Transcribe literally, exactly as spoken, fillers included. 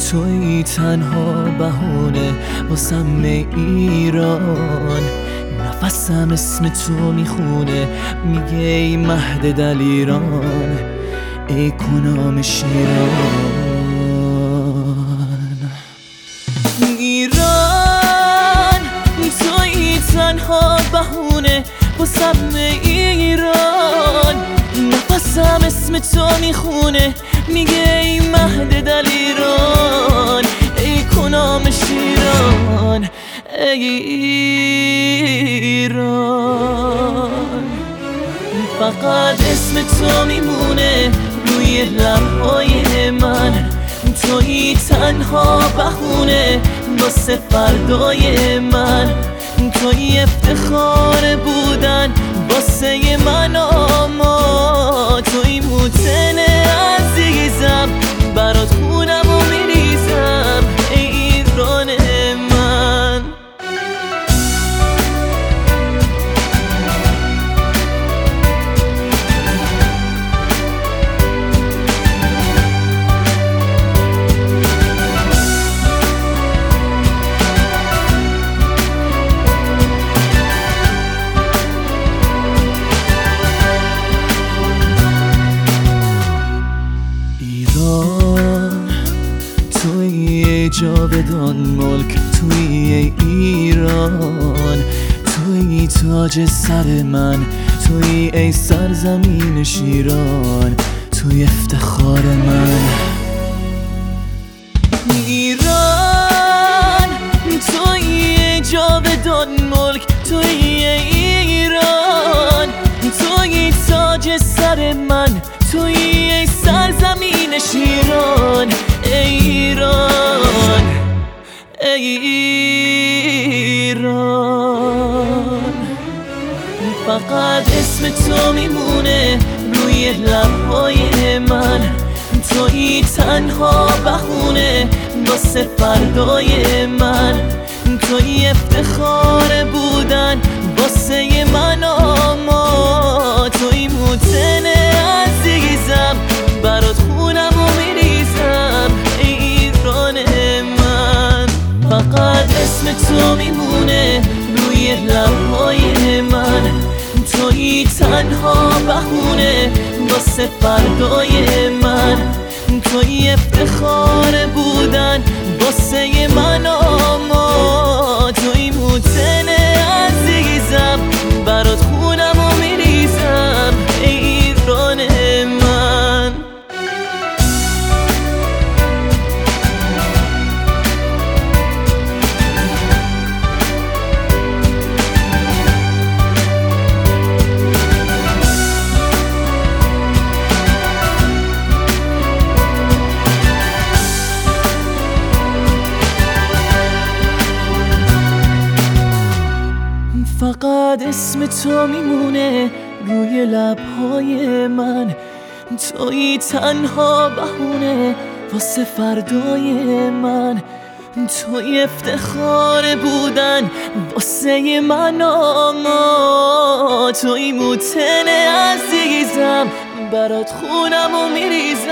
توی تنها بهونه واسم ایران، نفسم اسم تو میخونه میگه ای مهد دلیران، ای کنام شیران. ایران توی تنها بهونه واسم ایران، نفسم اسم تو میخونه میگه ای مهد دلیران، ای کنام شیران، ای ایران. فقط اسم تو میمونه روی لبهای من، توی تنها بهونه واسه فردای من، توی افتخار بودن واسه من، اما توی موتن عزیزم برات خونم و میریزم، ای ایران من. توی جاودان ملک، توی ایران، توی تاج سر من، توی ای سرزمین شیران، توی افتخار من. ایران توی جاودان ملک، توی ایران، توی تاج سر من، توی ای سرزمین شیران، ای ایران، ای ایران. فقط اسم تو میمونه روی لبهای من، توی تنها بهونه واسه فردای من، توی افتخار بودن واسه من، اما توی موتن عزیزم برات خونم و میریزم، ای ایران من. فقط اسم تو میمونه روی لبهای من، توی تنها بهونه واسه فردای من، توی افتخار بودن واسه من، اما توی موتن عزیزم برات خونم و میریزم، ای ایران من. فقط اسم تو میمونه روی لبهای من، توی تنها بهونه واسه فردای من، توی افتخار بودن واسه من، اما توی موتن عزیزم برات خونم و میریزم.